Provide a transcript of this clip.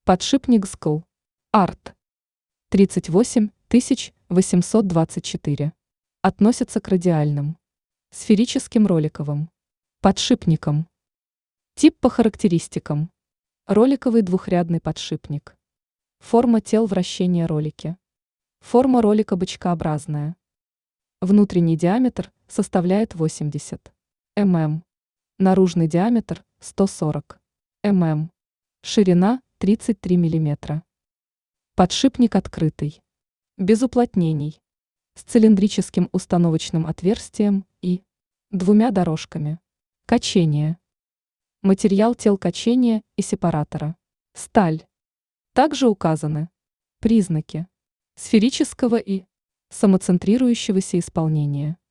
Подшипник СКЛ. Арт. 38824. Относится к радиальным, сферическим роликовым подшипникам. Тип по характеристикам. Роликовый двухрядный подшипник. Форма тел вращения ролики. Форма ролика бочкообразная. Внутренний диаметр составляет 80 мм. Наружный диаметр 140 мм. Ширина 33 мм. Подшипник открытый. Без уплотнений. С цилиндрическим установочным отверстием и двумя дорожками. Качение. Материал тел качения и сепаратора. Сталь. Также указаны признаки сферического и самоцентрирующегося исполнения.